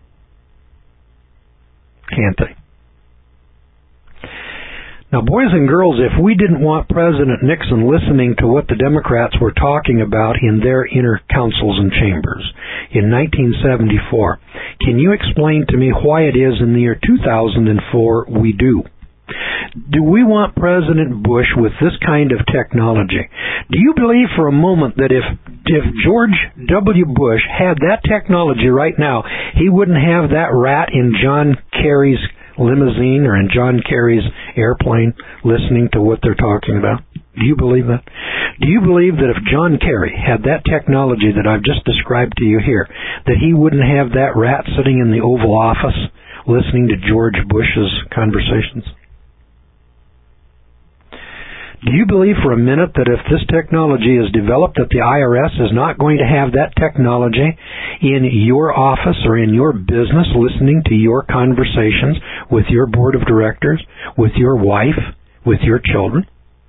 Can't they? Now, boys and girls, if we didn't want President Nixon listening to what the Democrats were talking about in their inner councils and chambers in nineteen seventy-four, can you explain to me why it is in the year two thousand four we do? Do we want President Bush with this kind of technology? Do you believe for a moment that if if George W. Bush had that technology right now, he wouldn't have that rat in John Kerry's limousine or in John Kerry's airplane listening to what they're talking about? Do you believe that? Do you believe that if John Kerry had that technology that I've just described to you here, that he wouldn't have that rat sitting in the Oval Office listening to George Bush's conversations? Do you believe for a minute that if this technology is developed, that the I R S is not going to have that technology in your office or in your business, listening to your conversations with your board of directors, with your wife, with your children?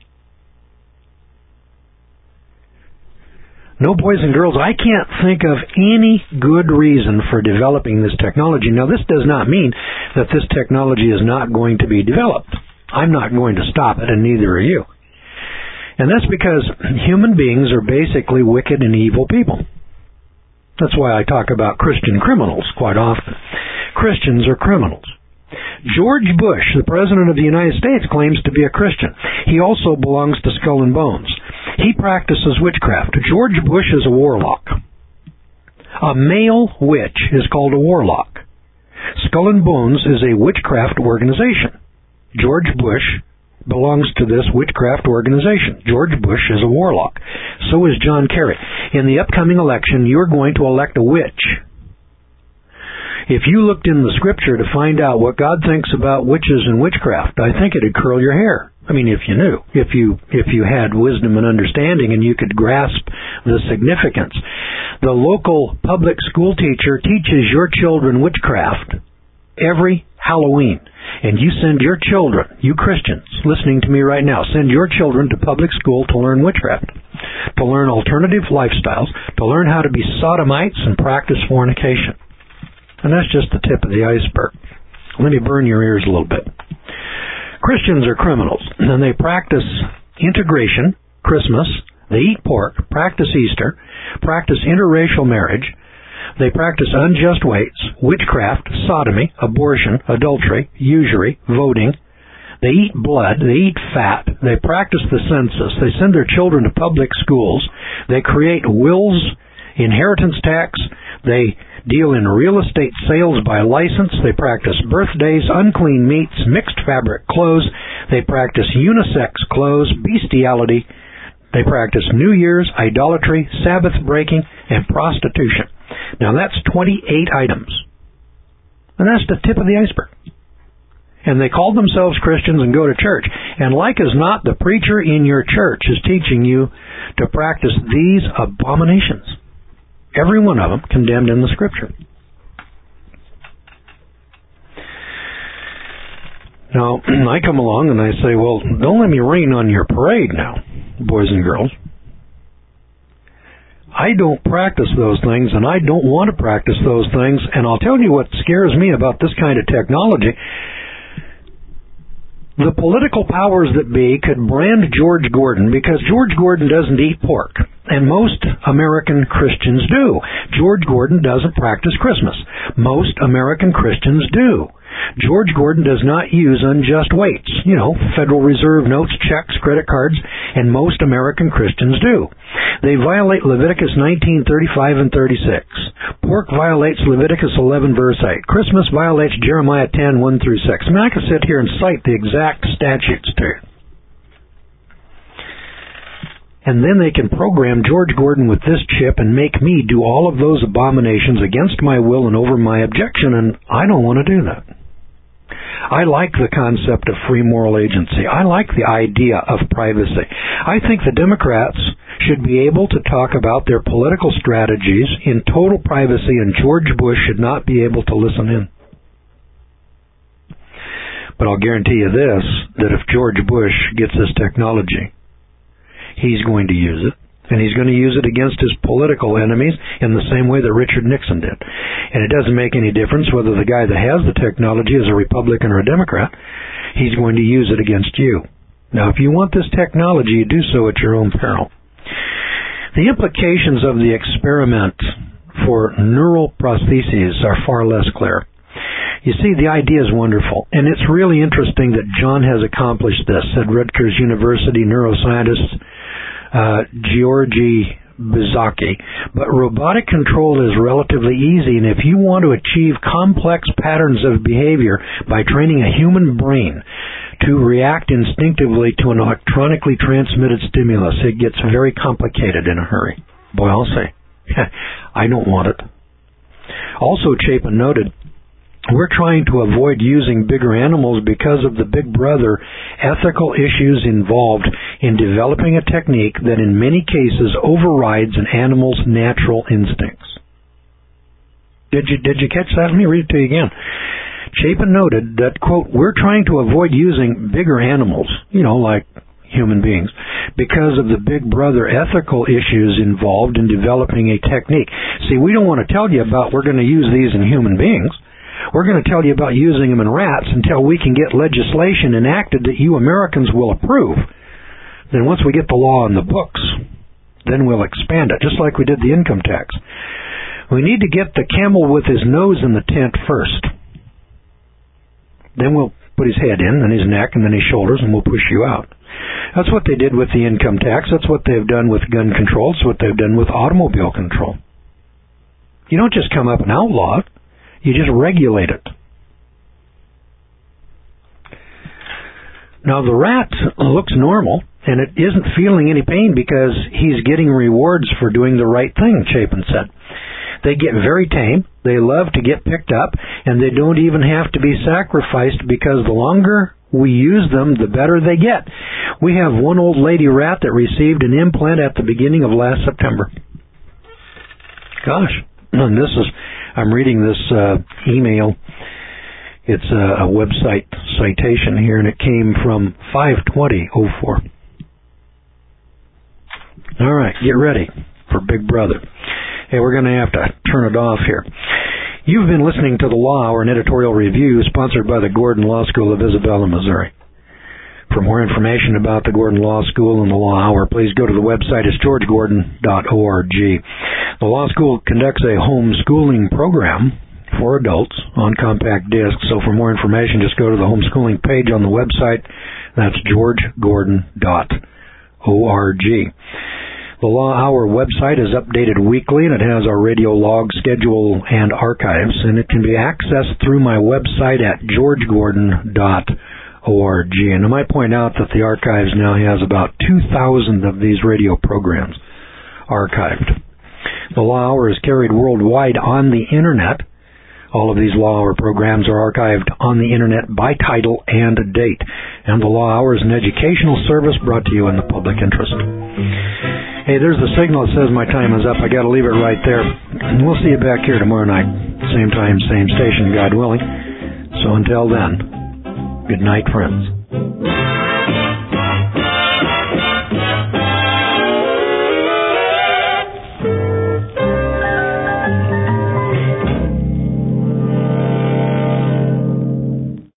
No, boys and girls, I can't think of any good reason for developing this technology. Now, this does not mean that this technology is not going to be developed. I'm not going to stop it, and neither are you. And that's because human beings are basically wicked and evil people. That's why I talk about Christian criminals quite often. Christians are criminals. George Bush, the President of the United States, claims to be a Christian. He also belongs to Skull and Bones. He practices witchcraft. George Bush is a warlock. A male witch is called a warlock. Skull and Bones is a witchcraft organization. George Bush belongs to this witchcraft organization. George Bush is a warlock. So is John Kerry. In the upcoming election, you're going to elect a witch. If you looked in the scripture to find out what God thinks about witches and witchcraft, I think it'd curl your hair. I mean, if you knew, if you if you had wisdom and understanding and you could grasp the significance. The local public school teacher teaches your children witchcraft every Halloween. And you send your children, you Christians listening to me right now, send your children to public school to learn witchcraft, to learn alternative lifestyles, to learn how to be sodomites and practice fornication. And that's just the tip of the iceberg. Let me burn your ears a little bit. Christians are criminals, and they practice integration, Christmas, they eat pork, practice Easter, practice interracial marriage, they practice unjust weights, witchcraft, sodomy, abortion, adultery, usury, voting. They eat blood. They eat fat. They practice the census. They send their children to public schools. They create wills, inheritance tax. They deal in real estate sales by license. They practice birthdays, unclean meats, mixed fabric clothes. They practice unisex clothes, bestiality. They practice New Year's, idolatry, Sabbath breaking, and prostitution. Now that's twenty-eight items. And that's the tip of the iceberg. And they call themselves Christians and go to church. And like as not, the preacher in your church is teaching you to practice these abominations. Every one of them condemned in the Scripture. Now, I come along and I say, well, don't let me rain on your parade now, boys and girls. I don't practice those things, and I don't want to practice those things. And I'll tell you what scares me about this kind of technology. The political powers that be could brand George Gordon, because George Gordon doesn't eat pork. and most American Christians do. George Gordon doesn't practice Christmas. Most American Christians do. George Gordon does not use unjust weights, you know, Federal Reserve notes, checks, credit cards, and most American Christians do. They violate Leviticus nineteen, thirty-five, and thirty-six. Pork violates Leviticus eleven, verse eight. Christmas violates Jeremiah ten, one through six. I mean, I could sit here and cite the exact statutes to you. And then they can program George Gordon with this chip and make me do all of those abominations against my will and over my objection, and I don't want to do that. I like the concept of free moral agency. I like the idea of privacy. I think the Democrats should be able to talk about their political strategies in total privacy, and George Bush should not be able to listen in. But I'll guarantee you this, that if George Bush gets this technology, he's going to use it, and he's going to use it against his political enemies in the same way that Richard Nixon did. And it doesn't make any difference whether the guy that has the technology is a Republican or a Democrat. He's going to use it against you. Now, if you want this technology, you do so at your own peril. The implications of the experiment for neural prostheses are far less clear. You see, the idea is wonderful, and it's really interesting that John has accomplished this, said Rutgers University neuroscientist uh, Georgi Bizaki. But robotic control is relatively easy, and if you want to achieve complex patterns of behavior by training a human brain to react instinctively to an electronically transmitted stimulus, it gets very complicated in a hurry. Boy, I'll say, I don't want it. Also, Chapin noted, we're trying to avoid using bigger animals because of the Big Brother ethical issues involved in developing a technique that in many cases overrides an animal's natural instincts. Did you, did you catch that? Let me read it to you again. Chapin noted that, quote, we're trying to avoid using bigger animals, you know, like human beings, because of the Big Brother ethical issues involved in developing a technique. See, we don't want to tell you about we're going to use these in human beings. We're going to tell you about using them in rats until we can get legislation enacted that you Americans will approve. Then once we get the law in the books, then we'll expand it, just like we did the income tax. We need to get the camel with his nose in the tent first. Then we'll put his head in, and his neck, and then his shoulders, and we'll push you out. That's what they did with the income tax. That's what they've done with gun control. That's what they've done with automobile control. You don't just come up and outlaw it. You just regulate it. Now, the rat looks normal, and it isn't feeling any pain because he's getting rewards for doing the right thing, Chapin said. They get very tame, they love to get picked up, and they don't even have to be sacrificed because the longer we use them, the better they get. We have one old lady rat that received an implant at the beginning of last September. Gosh, and this is... I'm reading this uh, email. It's a, a website citation here, and it came from five twenty oh four. All right, get ready for Big Brother. Hey, we're going to have to turn it off here. You've been listening to The Law Hour, an editorial review sponsored by the Gordon Law School of Isabella, Missouri. For more information about the Gordon Law School and the Law Hour, please go to the website. It's george gordon dot org. The Law School conducts a homeschooling program for adults on compact disc. So for more information, just go to the homeschooling page on the website. That's george gordon dot org. The Law Hour website is updated weekly, and it has our radio log, schedule, and archives, and it can be accessed through my website at george gordon dot org. And I might point out that the archives now has about two thousand of these radio programs archived. The Law Hour is carried worldwide on the Internet. All of these Law Hour programs are archived on the Internet by title and date. And the Law Hour is an educational service brought to you in the public interest. Hey, there's the signal that says my time is up. I got to leave it right there. And we'll see you back here tomorrow night. Same time, same station, God willing. So until then, good night, friends.